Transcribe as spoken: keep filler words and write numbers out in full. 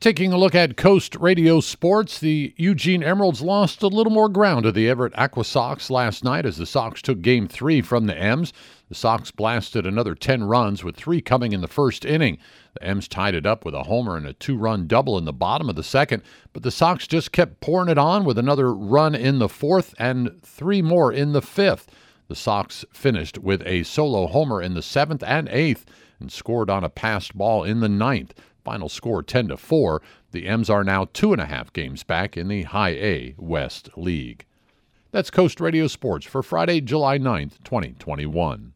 Taking a look at Coast Radio Sports, the Eugene Emeralds lost a little more ground to the Everett Aqua Sox last night as the Sox took Game three from the M's. The Sox blasted another ten runs, with three coming in the first inning. The M's tied it up with a homer and a two-run double in the bottom of the second, but the Sox just kept pouring it on with another run in the fourth and three more in the fifth. The Sox finished with a solo homer in the seventh and eighth and scored on a passed ball in the ninth. Final score ten to four. The M's are now two and a half games back in the High A West League. That's Coast Radio Sports for Friday, July ninth, twenty twenty-one.